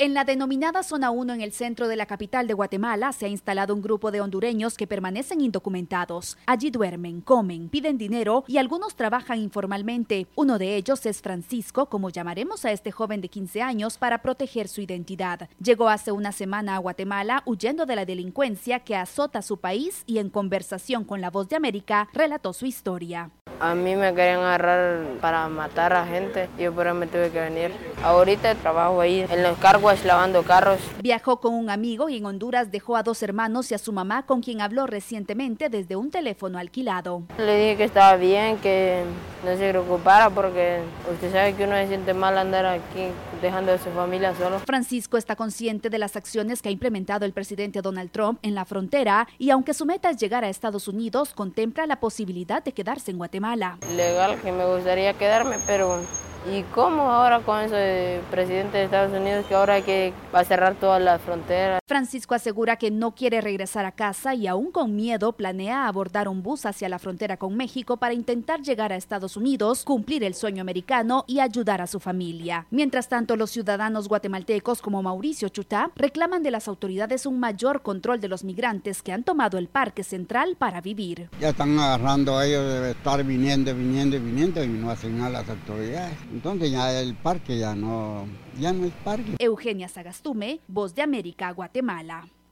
En la denominada Zona 1 en el centro de la capital de Guatemala se ha instalado un grupo de hondureños que permanecen indocumentados. Allí duermen, comen, piden dinero y algunos trabajan informalmente. Uno de ellos es Francisco, como llamaremos a este joven de 15 años para proteger su identidad. Llegó hace una semana a Guatemala huyendo de la delincuencia que azota su país y en conversación con La Voz de América relató su historia. A mí me querían agarrar para matar a gente y yo por eso me tuve que venir. Ahorita trabajo ahí en los carwash lavando carros. Viajó con un amigo y en Honduras dejó a 2 hermanos y a su mamá con quien habló recientemente desde un teléfono alquilado. Le dije que estaba bien, que no se preocupara porque usted sabe que uno se siente mal andar aquí dejando a su familia solo. Francisco está consciente de las acciones que ha implementado el presidente Donald Trump en la frontera y aunque su meta es llegar a Estados Unidos, contempla la posibilidad de quedarse en Guatemala. Legal que me gustaría quedarme, pero ¿y cómo ahora con eso de presidente de Estados Unidos que ahora va a cerrar todas las fronteras? Francisco asegura que no quiere regresar a casa y aún con miedo planea abordar un bus hacia la frontera con México para intentar llegar a Estados Unidos, cumplir el sueño americano y ayudar a su familia. Mientras tanto, los ciudadanos guatemaltecos como Mauricio Chutá reclaman de las autoridades un mayor control de los migrantes que han tomado el Parque Central para vivir. Ya están agarrando a ellos de estar viniendo y no hacen nada las autoridades. Entonces ya el parque ya no es parque. Eugenia Sagastume, Voz de América, Guatemala.